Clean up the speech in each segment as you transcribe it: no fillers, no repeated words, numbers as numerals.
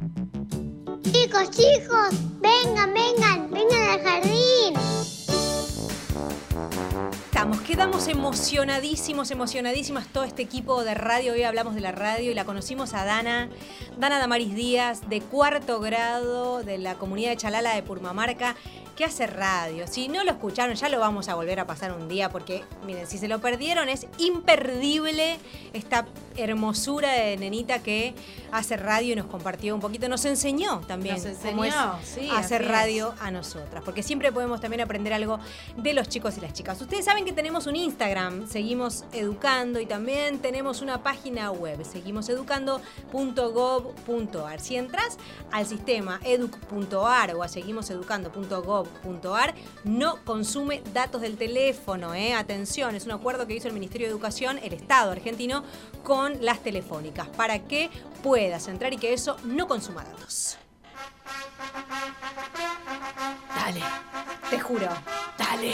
Chicos, vengan al jardín. Quedamos emocionadísimas todo este equipo de radio. Hoy hablamos de la radio y la conocimos a Dana Damaris Díaz, de 4º grado de la comunidad de Chalala de Purmamarca, que hace radio. Si no lo escucharon, ya lo vamos a volver a pasar un día, porque miren, si se lo perdieron, es imperdible esta hermosura de nenita que hace radio y nos compartió un poquito, nos enseñó también cómo es hacer radio a nosotras, porque siempre podemos también aprender algo de los chicos y las chicas. Ustedes saben que tenemos un Instagram, Seguimos Educando, y también tenemos una página web, seguimoseducando.gov.ar. Si entras al sistema educ.ar o a seguimoseducando.gov.ar, no consume datos del teléfono, atención, es un acuerdo que hizo el Ministerio de Educación, el Estado argentino, con las telefónicas, para que puedas entrar y que eso no consuma datos. Dale. Te juro. Dale.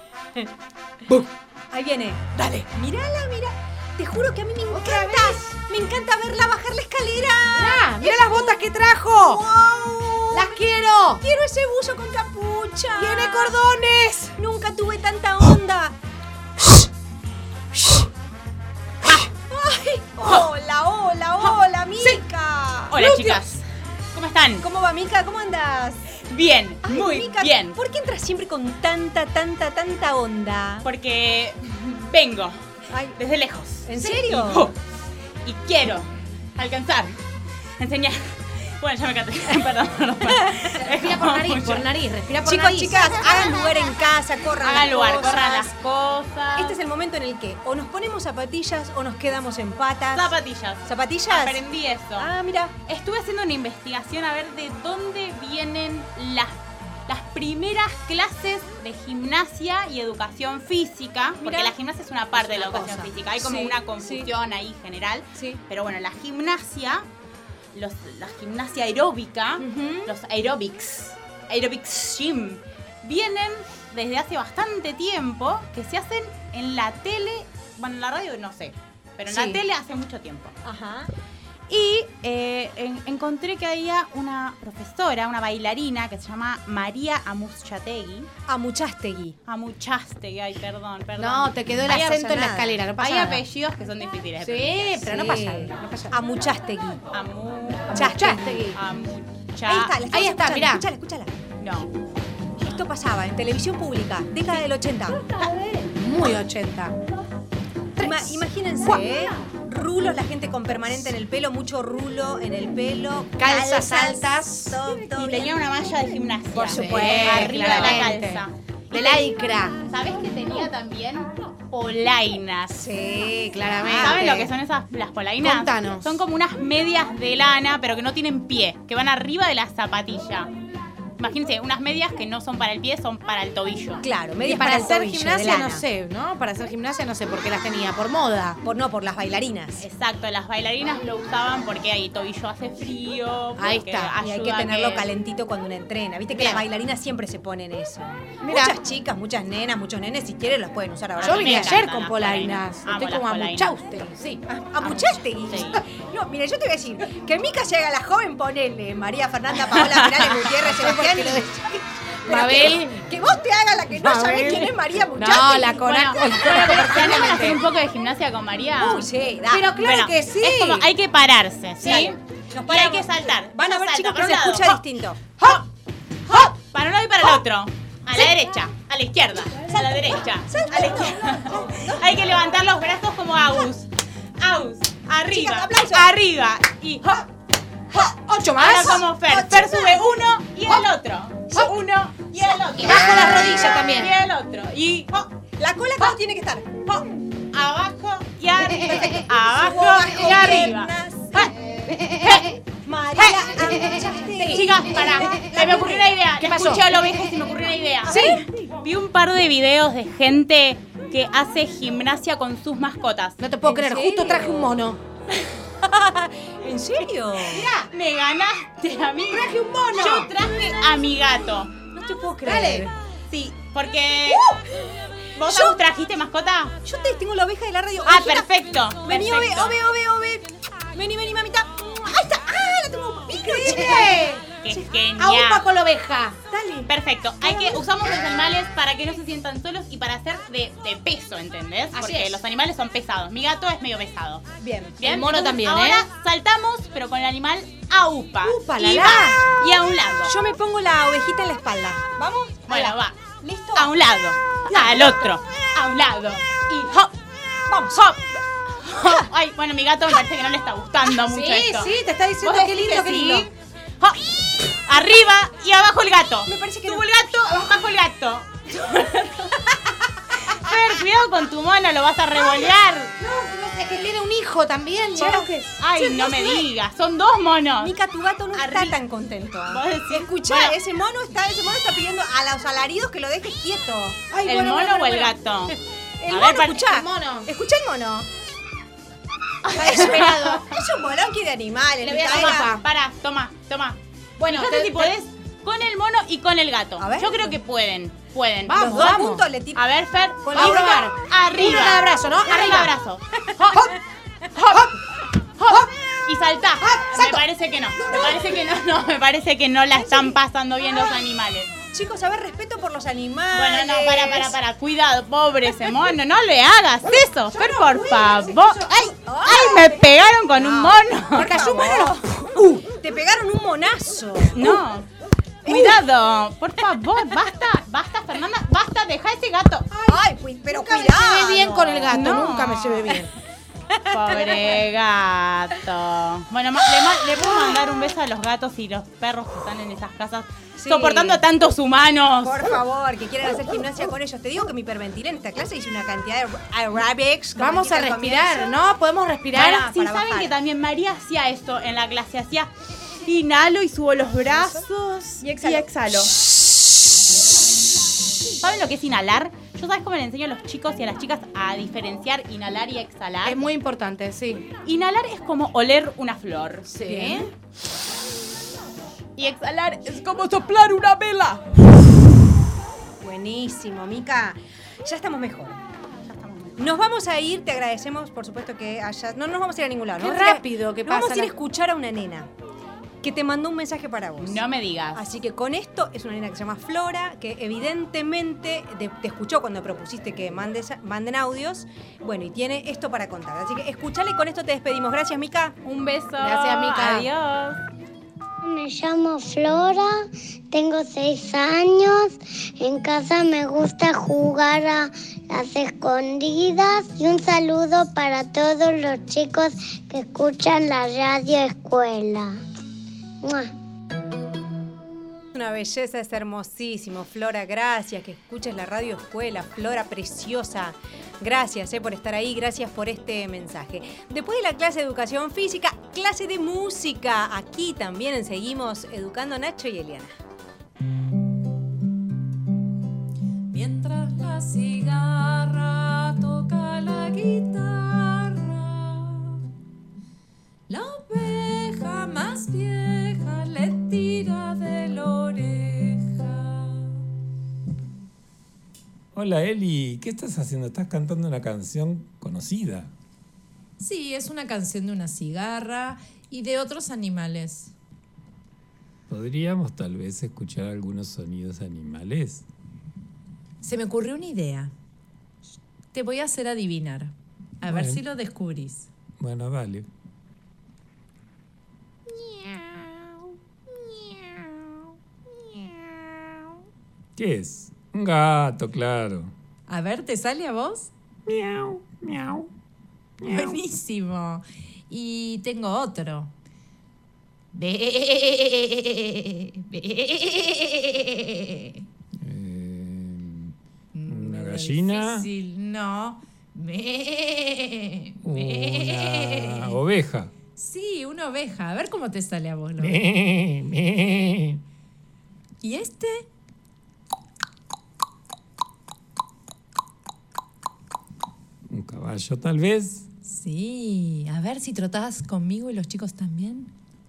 Ahí viene. Dale. Mírala. Te juro que a mí me encanta verla bajar la escalera. Mirá las botas que trajo. ¡Wow! ¡Las quiero! Quiero ese buzo con capucha. ¡Tiene cordones! Nunca tuve tanta onda. ¡Ay! ¡Hola, Mica! Sí. Hola, chicas. ¿Cómo están? ¿Cómo va, Mica? ¿Cómo andás? Bien, Ay, muy Mica, bien. ¿Por qué entras siempre con tanta onda? Porque vengo desde lejos. ¿En serio? Y quiero alcanzar, enseñar. Bueno, ya me canté. Perdón. Respira por nariz. Respira por Chicos, nariz. chicas, hagan lugar en casa, corran las cosas. Este es el momento en el que o nos ponemos zapatillas o nos quedamos en patas. ¿Zapatillas? Aprendí eso. Ah, mira. Estuve haciendo una investigación a ver de dónde vienen las primeras clases de gimnasia y educación física. Porque la gimnasia es una parte de la educación física. Hay como una confusión ahí general. Sí. Pero bueno, la gimnasia... La gimnasia aeróbica, los aerobics gym, vienen desde hace bastante tiempo, que se hacen en la tele, bueno, en la radio no sé, pero en la tele hace mucho tiempo. Ajá. Y encontré que había una profesora, una bailarina, que se llama María Amuchastegui, ay, perdón. No, te quedó el acento en la escalera, no pasa nada. Hay apellidos que son difíciles. Sí, pero no pasa nada. Amuchastegui. Ahí está, mirá. Escúchala. No. Esto pasaba en televisión pública, década del 80. Muy 80. Imagínense, rulos, la gente con permanente en el pelo, mucho rulo en el pelo, calzas altas, y tenía una malla de gimnasia. Por supuesto, arriba de la calza. De lycra. ¿Sabés que tenía también polainas? Sí, claramente. ¿Saben lo que son las polainas? Contanos. Son como unas medias de lana, pero que no tienen pie, que van arriba de la zapatilla. Imagínense, unas medias que no son para el pie, son para el tobillo. Claro, medias para hacer gimnasia no sé, ¿no? Para hacer gimnasia no sé por qué las tenía, por moda. Por las bailarinas. Exacto, las bailarinas lo usaban porque ahí tobillo hace frío. Ahí está. Y hay que tenerlo calentito cuando uno entrena. Viste que las bailarinas siempre se ponen eso. Mirá. Muchas chicas, muchas nenas, muchos nenes, si quieren los pueden usar ahora. Yo vine ayer con polainas. Estoy como Amuchastegui. Sí. Amuchastegui. Sí. No, mira, yo te voy a decir, que Mica se haga la joven, ponele María Fernanda, Paola Perales, Gutiérrez, Sebastián. Mabel. Que vos te hagas la que no sabés quién es María Muchastegui. No, la conozco. ¿Tenemos que hacer un poco de gimnasia con María? Uy, sí, da. Pero claro que sí. Es como, hay que pararse, ¿sí? Sí. Y hay que saltar. Van a ver, chicos, que se lado. escucha distinto. ¡Hop! ¡Hop! Para un lado y para el otro. A la derecha, a la izquierda, a la derecha, a la izquierda. Hay que levantar los brazos como Agus. Arriba, aplausos. arriba. Y hop. 8 más. Ahora como Fer. Fer sube uno y el otro. Uno y el otro. Y bajo las rodillas también. Y el otro. Y La cola cómo tiene que estar. abajo y arriba. Abajo y arriba. María Amuchastegui. Chicas, pará. Se me ocurrió una idea. ¿Qué pasó? Escuché a la oveja y se me ocurrió una idea. ¿Sí? Vi un par de videos de gente que hace gimnasia con sus mascotas. No te puedo ¿En creer, serio? justo traje un mono. ¿En serio? Mirá, me ganaste a mí. Traje un mono. Yo traje a mi gato. No te puedo creer. Dale. Sí, porque... ¿Vos trajiste mascota? Yo te tengo la oveja de la radio. Ah, Ovejita. perfecto. Vení, perfecto. ove. Vení, mamita. Ahí está. Ah, la tengo. Increíble. ¡Qué genial! Aupa con la oveja. Dale. Perfecto. Usamos los animales para que no se sientan solos y para hacer de peso, ¿entendés? Porque los animales son pesados. Mi gato es medio pesado. Bien. El mono también, Ahora saltamos, pero con el animal a upa. Upa, y la, va, la. y a un lado. Yo me pongo la ovejita en la espalda. ¿Vamos? Bueno, va. ¿Listo? A un lado. Al otro. A un lado. Y hop. Vamos. Hop. Hop. Ay, bueno, mi gato me parece que no le está gustando mucho Sí, esto. sí, te está diciendo ¿Vos qué decís lindo, que qué sí? lindo. Hop. Arriba y abajo el gato. Me parece que Subo no. el gato, bajo el gato. Fer, cuidado con tu mono, lo vas a revolear. No, es que tiene un hijo también, ¿no? Ay, no me digas, son 2 monos. Mica, tu gato no está Arri- tan contento. Vos decís, Escuchá, bueno. ese mono está pidiendo a los alaridos que lo dejes quieto. Ay, ¿El bueno, mono bueno, o el bueno. gato? El A mono, ver, escuchá. el mono. Escuchá el mono. Está desesperado. Es un bolonqui de animales. Le voy a Mica, tomar, era- pa. Pará, toma. Bueno, Fíjate si podés con el mono y con el gato. A ver. Yo creo que pueden. Vamos, Los dos vamos. juntos le tiran. A ver, Fer, Con Vamos a la probar. arriba. Uno cada brazo, ¿no? Uno Arriba. cada brazo. Hop, hop. Y saltá. Me parece que no. Me parece que no la están pasando bien los animales. Chicos, a ver, respeto por los animales. Bueno, no, para. Cuidado, pobre ese mono. No le hagas eso, Fer, por favor. Ay, me pegaron con un mono. Porque cayó un mono. Te pegaron un monazo. No. Cuidado, por favor, basta, Fernanda, basta, deja ese gato. Ay, pero Nunca me cuidado. llevé bien con el gato, No. nunca me llevé bien. Pobre gato. Bueno, le puedo mandar un beso a los gatos y los perros que están en esas casas Sí. soportando a tantos humanos. Por favor, que quieran hacer gimnasia con ellos. Te digo que me hiperventilé en esta clase, hice una cantidad de aerobics. como Vamos a dijiste al respirar, comienzo. ¿no? Podemos respirar. Para Sí, saben bajar. que también María hacía esto en la clase, hacía inhalo y subo los brazos Y exhalo. ¿Saben lo que es inhalar? Yo sabes cómo le enseño a los chicos y a las chicas a diferenciar inhalar y exhalar. Es muy importante, sí. Inhalar es como oler una flor. Sí. Y exhalar es como soplar una vela. Buenísimo, Mica. Ya estamos mejor. Nos vamos a ir, te agradecemos, por supuesto que hayas... No nos vamos a ir a ningún lado. Qué Nos vamos a ir a- rápido que nos vamos pasa a ir a la- escuchar a una nena que te mandó un mensaje para vos. No me digas. Así que con esto es una nena que se llama Flora, que evidentemente te escuchó cuando propusiste que manden audios. Bueno, y tiene esto para contar. Así que escuchale y con esto te despedimos. Gracias, Mica. Un beso. Gracias, Mica. Adiós. Me llamo Flora, tengo 6 años. En casa me gusta jugar a las escondidas. Y un saludo para todos los chicos que escuchan la radio escuela. ¡Mua! Una belleza, es hermosísimo. Flora, gracias que escuches la radio escuela. Flora, preciosa. Gracias por estar ahí, gracias por este mensaje. Después de la clase de educación física, clase de música. Aquí también seguimos educando a Nacho y Eliana. Mientras la cigarra toca la guitarra, la oveja más vieja le tira de la oreja. Hola Eli, ¿qué estás haciendo? Estás cantando una canción conocida. Sí, es una canción de una cigarra y de otros animales. ¿Podríamos tal vez escuchar algunos sonidos animales? Se me ocurrió una idea. Te voy a hacer adivinar. A ver Bueno. si lo descubrís. Bueno, dale. ¿Qué es? Un gato, claro. A ver, ¿te sale a vos? Miau, miau. Buenísimo. Y tengo otro. Be, be. Una gallina. Difícil, no. Me. Una oveja. Sí, una oveja. A ver cómo te sale a vos. ¿No? Me, me. ¿Y este? Un caballo, tal vez. Sí. A ver si trotás conmigo y los chicos también.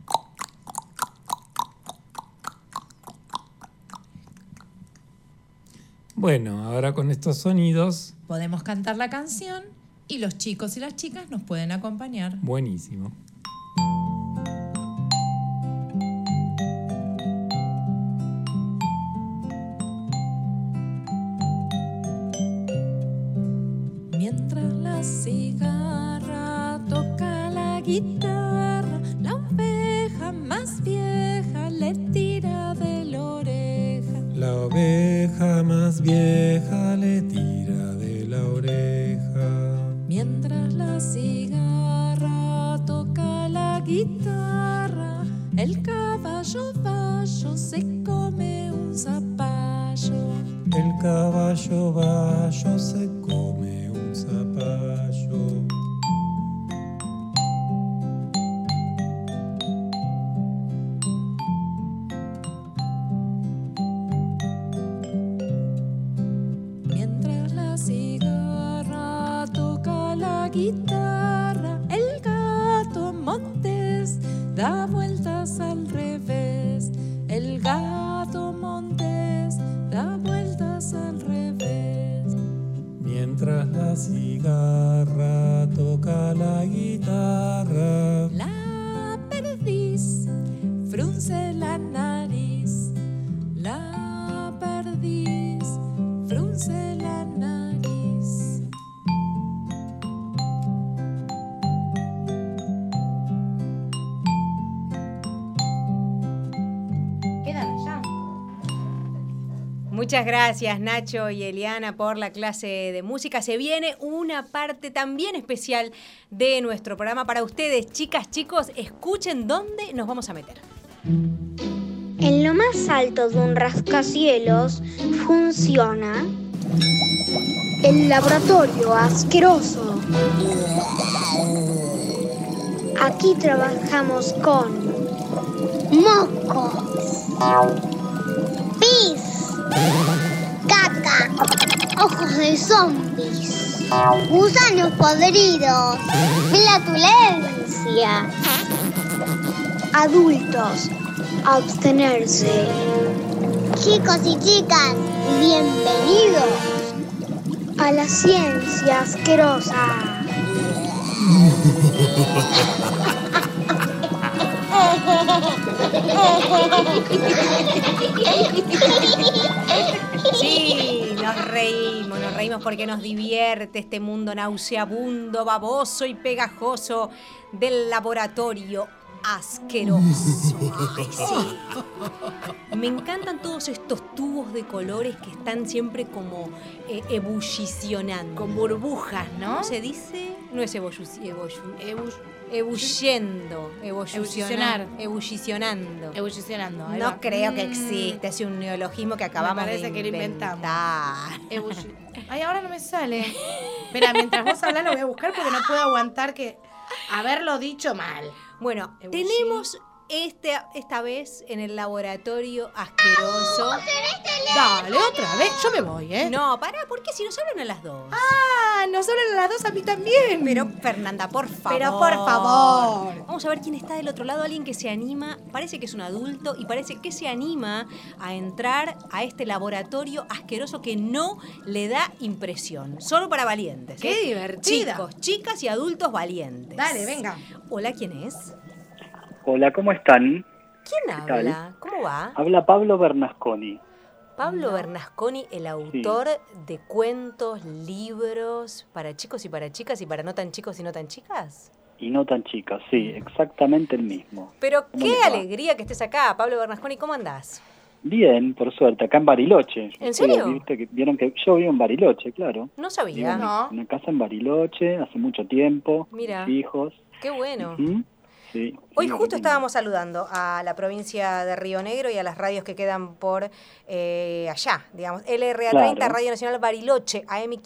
Bueno, ahora con estos sonidos, Podemos cantar la canción y los chicos y las chicas nos pueden acompañar. buenísimo. Mientras la cigarra toca la guitarra, la oveja más vieja le tira de la oreja. La oveja más vieja le tira de la oreja. Mientras la cigarra toca la guitarra, el caballo bayo se come un zapallo. El caballo bayo se come un zapallo. Mientras la cigarra toca la guitarra, el gato montés da vueltas al revés. El gato montés da vueltas al revés. Mientras la cigarra toca la guitarra, La perdiz frunce la nariz. La perdiz frunce la nariz. Quedan ya. Muchas gracias, Nacho y Eliana, por la clase de música. Se viene una parte también especial de nuestro programa para ustedes. Chicas, chicos, escuchen dónde nos vamos a meter. En lo más alto de un rascacielos funciona el laboratorio asqueroso. Aquí trabajamos con mocos, pis, caca, ojos de zombies, gusanos podridos, flatulencia. Adultos, abstenerse. Chicos y chicas, bienvenidos a la ciencia asquerosa. Sí, nos reímos porque nos divierte este mundo nauseabundo, baboso y pegajoso del laboratorio asqueroso. Ay, sí. Me encantan todos estos tubos de colores que están siempre ebullicionando. Con burbujas, ¿no? ¿Cómo se dice? No es ebullicionando. Ebullicionando. ahí No va. creo que existe, es un neologismo que acabamos Me de parece que lo inventar. Ay, ahora no me sale. Espera, mientras vos hablás lo voy a buscar porque no puedo aguantar que haberlo dicho mal. Bueno, Ebulli- tenemos esta vez en el laboratorio asqueroso. Dale, otra vez. Yo me voy, ¿eh? No, pará, porque si nos hablan a las dos. Ah, nos hablan a las dos, a mí también. Pero, Fernanda, por favor. Pero por favor. Vamos a ver quién está del otro lado. Alguien que se anima, parece que es un adulto y parece que se anima a entrar a este laboratorio asqueroso que no le da impresión. Solo para valientes. Qué divertida. Chicos, chicas y adultos valientes. Dale, venga. Hola, ¿quién es? Hola, ¿cómo están? ¿Quién habla? ¿Cómo va? Habla Pablo Bernasconi. Pablo Bernasconi, el autor de cuentos, libros para chicos y para chicas y para no tan chicos y no tan chicas. Y no tan chicas, sí, exactamente el mismo. Pero ¿Cómo qué les va? alegría que estés acá, Pablo Bernasconi, ¿cómo andás? Bien, por suerte, acá en Bariloche. ¿En serio? Vieron que yo vivo en Bariloche, claro. No Vivo sabía. No. en una casa en Bariloche hace mucho tiempo, con Mira. mis hijos. Qué bueno. Ujú, sí, Hoy sí, justo lindo. estábamos saludando a la provincia de Río Negro y a las radios que quedan por allá, digamos, LRA30, Claro. Radio Nacional Bariloche,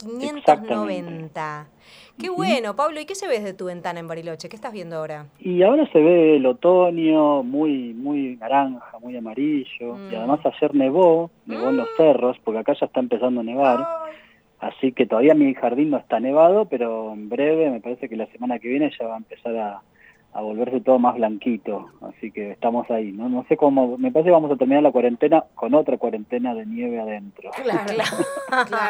AM590. Qué bueno, Pablo, ¿y qué se ves de tu ventana en Bariloche? ¿Qué estás viendo ahora? Y ahora se ve el otoño muy naranja, muy amarillo. Y además ayer nevó en los cerros, porque acá ya está empezando a nevar. Así que todavía mi jardín no está nevado, pero en breve, me parece que la semana que viene ya va a empezar a volverse todo más blanquito. Así que estamos ahí, ¿no? No sé cómo, me parece que vamos a terminar la cuarentena con otra cuarentena de nieve adentro.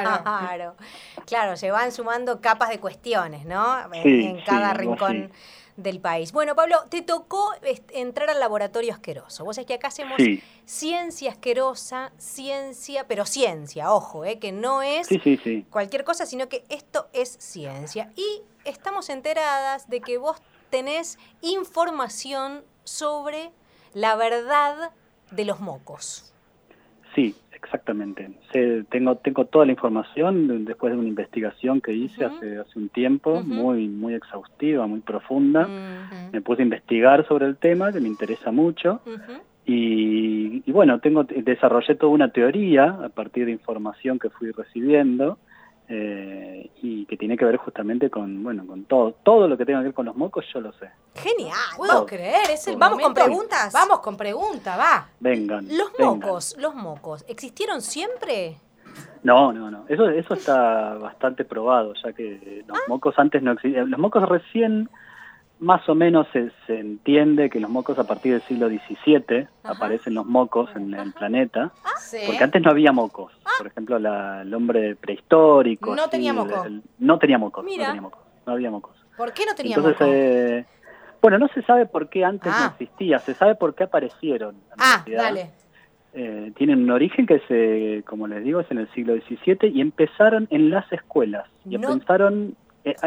Claro, se van sumando capas de cuestiones, ¿no? Sí, en cada sí, algo rincón del país. Bueno, Pablo, te tocó entrar al laboratorio asqueroso. Vos sabés que acá hacemos Sí. ciencia asquerosa, pero ciencia, ojo, que no es Sí. cualquier cosa, sino que esto es ciencia. Y estamos enteradas de que vos tenés información sobre la verdad de los mocos. Sí, exactamente. Tengo toda la información después de una investigación que hice hace un tiempo, muy exhaustiva, muy profunda. Me puse a investigar sobre el tema, que me interesa mucho. Y bueno, desarrollé toda una teoría a partir de información que fui recibiendo, y que tiene que ver justamente con todo lo que tenga que ver con los mocos. Yo lo sé. Genial. ¿Puedo creer? Es el ¿Vamos con momento. preguntas? Vamos con preguntas, va. Vengan. Los vengan. mocos, ¿existieron siempre? No. Eso está bastante probado, ya que los mocos antes no existían. Los mocos recién, más o menos se entiende que los mocos a partir del siglo XVII aparecen los mocos en el planeta, Sí. porque antes no había mocos. Por ejemplo, el hombre prehistórico. No así, tenía moco. No tenía mocos, Mira. no había mocos. ¿Por qué no tenía Entonces, moco? bueno, no se sabe por qué antes no existía, se sabe por qué aparecieron. En realidad. Dale. Tienen un origen que como les digo, es en el siglo XVII, y empezaron en las escuelas. Y empezaron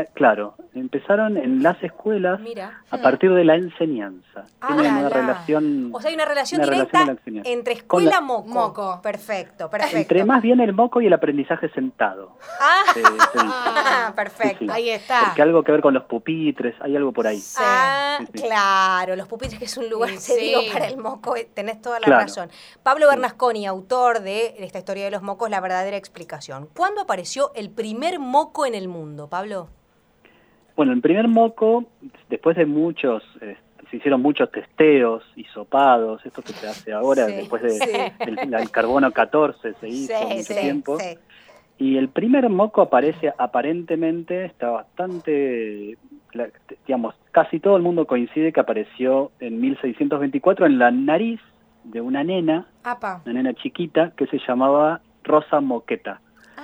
en las escuelas. Mira. A partir de la enseñanza. Tienen una relación. O sea, hay una relación una directa relación de la enseñanza. entre escuela-moco. Moco. Perfecto. Entre más bien el moco y el aprendizaje sentado. Se dice. Perfecto. Sí. Ahí está. Porque algo que ver con los pupitres, hay algo por ahí. Sí. Sí. Claro, los pupitres, que es un lugar, Sí. te digo, para el moco, tenés toda la Claro. razón. Pablo Bernasconi, autor de esta historia de los mocos, La verdadera explicación. ¿Cuándo apareció el primer moco en el mundo, Pablo? Bueno, el primer moco, después de se hicieron muchos testeos, hisopados, esto que se hace ahora, después del carbono 14 se hizo mucho tiempo. Sí. Y el primer moco aparece, aparentemente, está bastante, digamos, casi todo el mundo coincide que apareció en 1624 en la nariz de una nena chiquita que se llamaba Rosa Moqueta.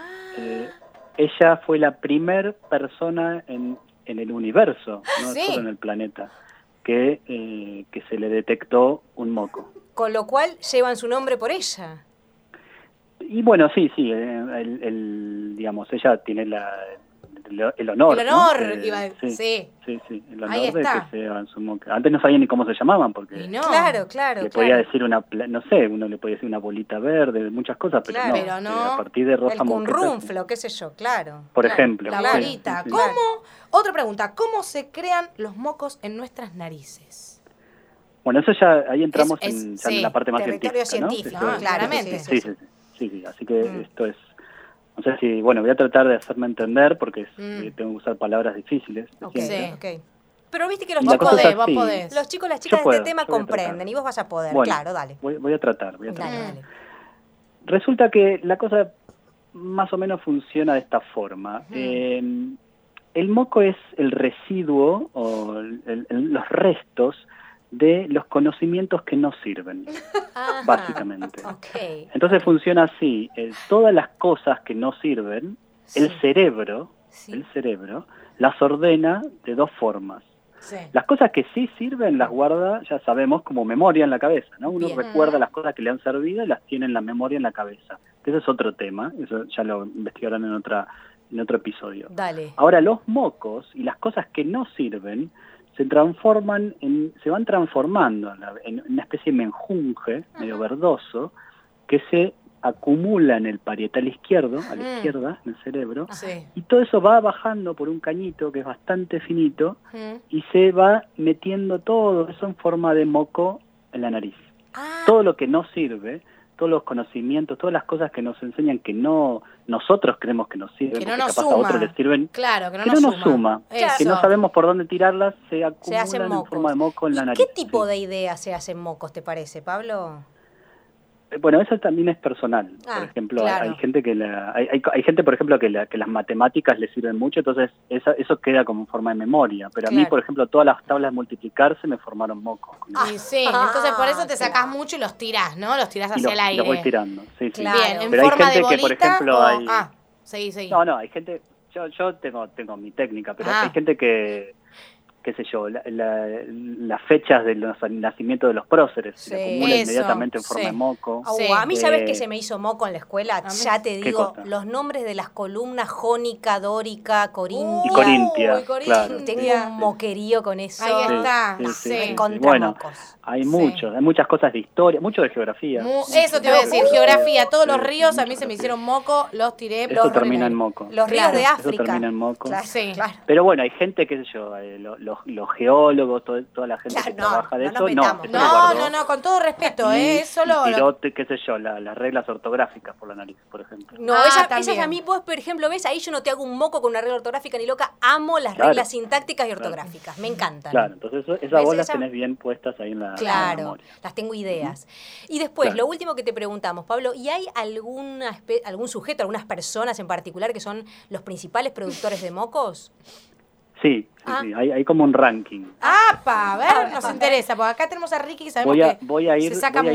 Ella fue la primer persona en el universo, no solo en el planeta, que se le detectó un moco. Con lo cual llevan su nombre por ella. Y bueno, sí, digamos, ella tiene el honor. El honor, ¿no? iba a decir. Sí. Sí, el Ahí honor de está. que sea su moca. Antes no sabían ni cómo se llamaban, porque Y no. Claro. le podía decir no sé, uno le podía decir una bolita verde, muchas cosas, pero Claro. no. Pero no. A partir de Rosa El Moqueta, cunrunflo, qué sé yo, claro. por ejemplo. La Claro. bolita. Sí. ¿Cómo? Otra pregunta. ¿Cómo se crean los mocos en nuestras narices? Bueno, eso ya, ahí entramos Es- en sí, la parte más territorio científica, científico, ¿no? claramente. Sí. Así que esto es, no sé si, bueno, voy a tratar de hacerme entender porque tengo que usar palabras difíciles. Ok, siempre. Sí. ok. Pero viste que los Y la chicos, cosa es vos así. podés. los chicos, las Yo chicas de puedo, este tema yo voy a comprenden tratar. y vos vas a poder. Bueno, Claro, dale. Voy a tratar. Dale. Resulta que la cosa más o menos funciona de esta forma. El moco es el residuo o los restos de los conocimientos que no sirven, Ajá. básicamente. Ok. Entonces funciona así, todas las cosas que no sirven, el cerebro las ordena de dos formas. Sí. Las cosas que sí sirven las guarda, ya sabemos, como memoria en la cabeza, ¿no? Uno Bien. recuerda las cosas que le han servido y las tiene en la memoria en la cabeza. Ese es otro tema, eso ya lo investigarán en otro episodio. Dale. Ahora, los mocos y las cosas que no sirven se van transformando en una especie de menjunje medio verdoso que se acumula en el parietal izquierdo, a la izquierda, en el cerebro, Sí. y todo eso va bajando por un cañito que es bastante finito y se va metiendo todo eso en forma de moco en la nariz. Todo lo que no sirve, todos los conocimientos, todas las cosas que nos enseñan que nosotros creemos que nos sirven, Que no porque nos capaz a otros suma. les sirven, Claro, que no que nos no nos suma. suma, que Eso. no sabemos por dónde tirarlas, se Se acumulan hacen en mocos. forma de moco en la ¿Y nariz. qué tipo sí. de ideas se hacen mocos, te parece, Pablo? Bueno, eso también es personal. Ah, Por ejemplo, claro. hay gente hay gente, por ejemplo, que las matemáticas le sirven mucho, entonces eso queda como en forma de memoria. Pero a mí, Claro. por ejemplo, todas las tablas de multiplicar se me formaron mocos. Y sí, entonces por eso te sacás mucho y los tirás, ¿no? Los tirás Y hacia los, el y aire. los voy tirando. Sí, sí. Claro. Bien, en Pero hay forma de gente que, bolita por ejemplo, o... hay... seguí. No, hay gente... Yo tengo mi técnica, pero Ah. hay gente que qué sé yo, las fechas del nacimiento de los próceres, Sí. se acumula Eso, inmediatamente en forma sí. de moco. Sí. A mí, ¿sabes Eh, qué se me hizo moco en la escuela? Ya te ¿Qué digo, cosa? los nombres de las columnas jónica, dórica, corintia. Y Corintia, Uy, Corintia. claro. Tengo un moquerío con eso. Ahí Sí, está. sí, sí, Sí. sí. Contra Bueno, mocos. hay Sí. hay muchas cosas de historia, mucho de geografía. Eso te voy a decir, geografía, todos los Sí, ríos a mí mucho se me geografía. hicieron moco, los tiré Eso por el termina en aire. moco. Los ríos Claro, de eso África. termina en moco. Claro, Sí. claro. Pero bueno, hay gente, qué sé yo, los geólogos, toda la gente Claro, que no, trabaja de no nos eso, metamos. eso lo No, guardó. no, con todo respeto, Y- es solo... y tiró, qué sé yo, las reglas ortográficas por la nariz, por ejemplo. No, Ah, esas también. a mí, vos, por ejemplo, ves, ahí yo no te hago un moco con una regla ortográfica ni loca. Amo las Claro. reglas sintácticas y ortográficas. Me encantan. Claro, entonces esas ¿Ves? bolas Esa- tenés bien puestas ahí en la Claro, memoria. las tengo ideas. Y después, Claro. lo último que te preguntamos, Pablo, ¿y hay algún sujeto, algunas personas en particular que son los principales productores de mocos? Sí, Ah. sí, hay como un ranking. ¡Apa! A ver, nos interesa, porque acá tenemos a Ricky y sabemos que Voy a ir se saca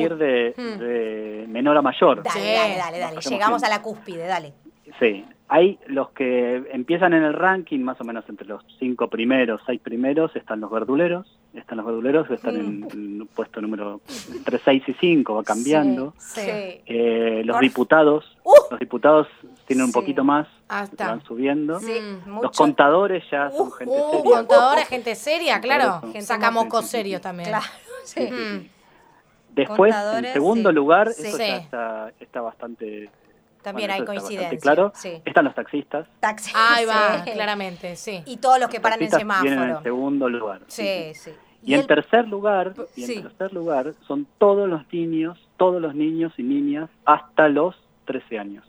de menor a mayor. Dale, Sí. dale. Vayamos Llegamos bien. a la cúspide, dale. Sí, hay los que empiezan en el ranking, más o menos entre los 5 primeros, 6 primeros, están los verduleros que están en el puesto número entre 6 y 5, va cambiando. Sí. Los diputados tienen un Sí. poquito más, Ah, que está. van subiendo. Sí, mucho. Los contadores ya son gente seria. Contadores, gente seria, claro. Gente Saca muy- mocos serios también. Claro, sí. Mm. Después, Contadores, en segundo sí. lugar, Sí. esto Sí. ya está bastante... También bueno, hay eso está coincidencia. bastante claro. Sí. Están los taxistas. Taxi. Ahí va, Sí. claramente, sí. Y todos los que paran en Taxistas vienen semáforo. en segundo lugar. Sí, sí. Y en el- tercer lugar, Sí. son todos los niños y niñas hasta los 13 años.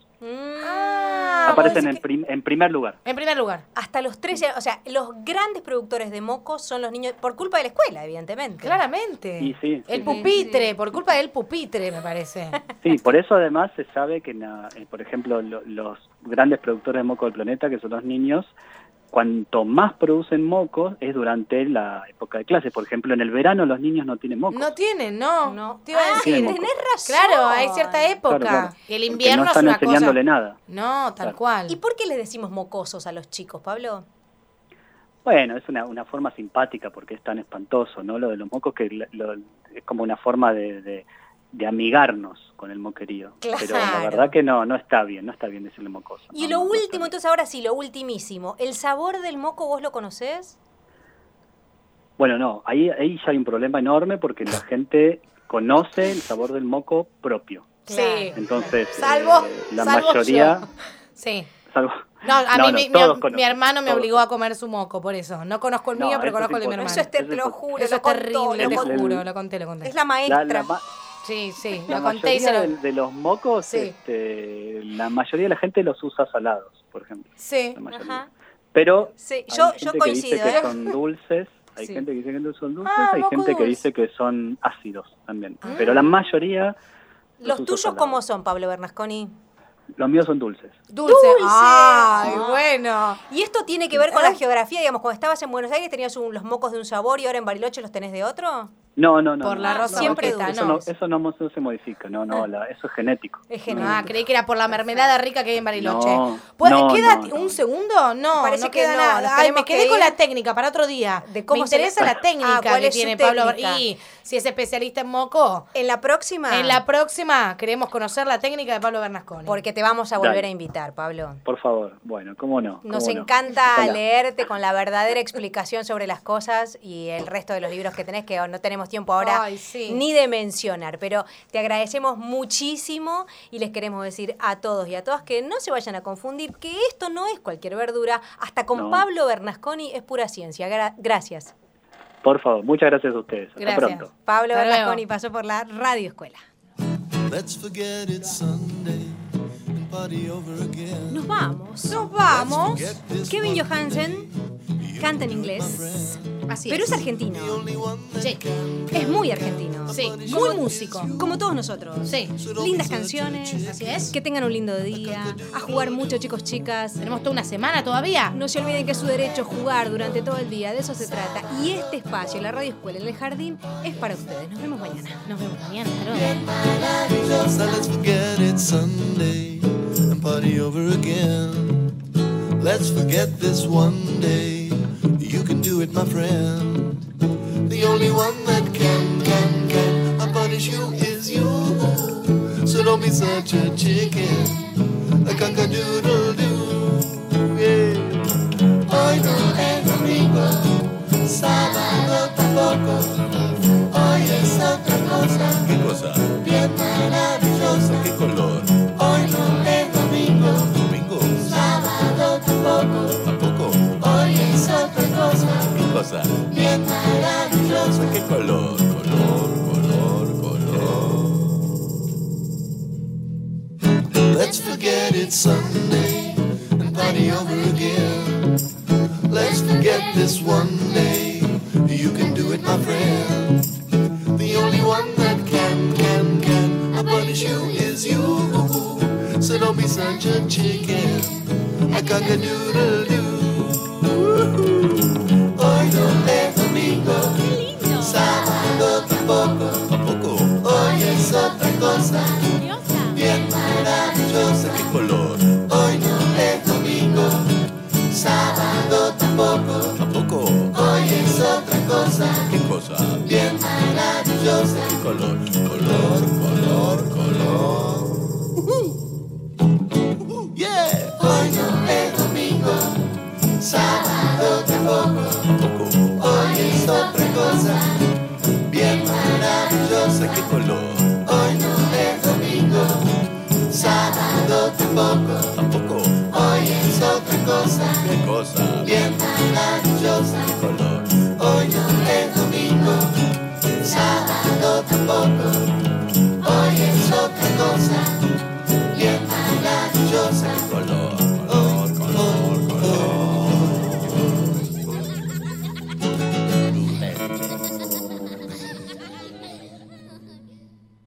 Mm, Aparecen vos decís en primer lugar. En primer lugar. hasta los 13 años. O sea, los grandes productores de mocos son los niños, por culpa de la escuela, evidentemente. Claramente. Y sí, El sí, pupitre, por culpa del pupitre, me parece. Sí, por eso además se sabe que, por ejemplo, los grandes productores de moco del planeta, que son los niños, cuanto más producen mocos es durante la época de clase. Por ejemplo, en el verano los niños no tienen mocos. No tienen, no. No. Te iba a Ah, decir. Tienen tenés razón. Claro, hay cierta época. Claro. Y el Porque invierno no es están una enseñándole cosa. nada. No, tal Claro. cual. ¿Y por qué les decimos mocosos a los chicos, Pablo? Bueno, es una forma simpática porque es tan espantoso, ¿no? Lo de los mocos que es como una forma de amigarnos con el moquerío. Claro. Pero la verdad que no está bien decirle mocoso. Y No, lo no está último, bien. entonces ahora sí, lo ultimísimo. ¿El sabor del moco vos lo conocés? Bueno, no, ahí ya hay un problema enorme porque la gente conoce el sabor del moco propio. Sí. Entonces, Salvo, la salvo mayoría... yo. Sí. Salvo, No, a No, mí no, mi todos conocen, hermano me todos. obligó a comer su moco, por eso. No conozco el No, mío, pero eso conozco el de mi es hermano. Eso es, te Eso lo es- juro, Eso lo es contó, terrible, lo te contó. juro, lo conté. Es la maestra. Sí, sí, La lo conté y mayoría se lo... de los mocos, Sí. la mayoría de la gente los usa salados, por ejemplo. Sí. La mayoría. Ajá. Pero Sí, hay yo gente que coincido, dice que ¿eh? son dulces, hay Sí. gente que dice que son dulces, Ah, hay moco gente que dulce. dice que son ácidos también. Pero la mayoría ¿Los usa tuyos salados. cómo son, Pablo Bernasconi? Los míos son dulces. Dulce. Ay, Ah. bueno. Y esto tiene que ver con la geografía, digamos, cuando estabas en Buenos Aires tenías los mocos de un sabor y ahora en Bariloche los tenés de otro. No. Por la rosa siempre boqueta, dulce. no. Eso no se modifica, eso es genético. Es Ah, genético. creí que era por la mermelada rica que hay en Bariloche. No, ¿Queda no. un segundo? No, Parece no que queda no, nada. nos Ay, tenemos me quedé que con ir. la técnica para otro día. De cómo me se interesa le- la técnica Ah, ¿cuál que es su tiene Pablo. técnica? Y si es especialista en moco, En la próxima. en la próxima queremos conocer la técnica de Pablo Bernasconi. Porque te vamos a volver Dale. a invitar, Pablo. Por favor, bueno, cómo no. Nos cómo no. encanta Ojalá. leerte con la verdadera explicación sobre las cosas y el resto de los libros que tenés, que no tenemos tiempo ahora Ay, sí. ni de mencionar. Pero te agradecemos muchísimo y les queremos decir a todos y a todas que no se vayan a confundir, que esto no es cualquier verdura. Hasta con No. Pablo Bernasconi es pura ciencia. Gracias. Por favor, muchas gracias a ustedes. Hasta Gracias. pronto. Pablo Hasta Bernasconi luego. pasó por la Radio Escuela. Let's forget it's Sunday and party over again. Nos vamos. Nos vamos. Get this Kevin one Johansen canta en inglés, Así pero es. es argentino. only one that Sí. Es muy argentino. Sí, muy músico. Como todos nosotros. Sí. Lindas canciones. Así es. Que tengan un lindo día. A jugar mucho, chicos, chicas. Tenemos toda una semana todavía. No se olviden que es su derecho jugar durante todo el día. De eso se trata. Y este espacio, la Radio Escuela en el Jardín, es para ustedes. Nos vemos mañana. Nos vemos mañana. Hasta luego. So let's forget it's Sunday and party over again. Let's forget this one day. You can do do it, my friend. The only one that can punish you is you. So don't be such a chicken, a cock-a-doodle-doo, yeah. Hoy no es domingo, sábado tampoco. Hoy es otra cosa. ¿Qué cosa? Bien maravillosa. ¿Qué color? Hoy no es domingo, ¿Domingo? sábado tampoco. ¿Tampoco? Hoy es otra cosa. ¿Qué cosa? Bien maravillosa. ¿Qué color? Let's forget it's Sunday and party over again. Let's forget this one day. You can do it, my friend. The only one that can punish you is you. So don't be such a chicken, a cock-a-doodle-doo. Hoy no es domingo, sábado tampoco. Hoy es otra cosa, bien maravillosa. ¿Qué color? Hoy no es domingo, sábado tampoco. Hoy es otra cosa, ¿Qué cosa? bien maravillosa. ¿Qué color? Yeah. Hoy no es domingo, sábado tampoco. Hoy es otra cosa, bien maravillosa. ¿Qué color? Hoy no es domingo, sábado tampoco. Tampoco. Hoy es otra cosa, ¿Qué cosa? bien maravillosa.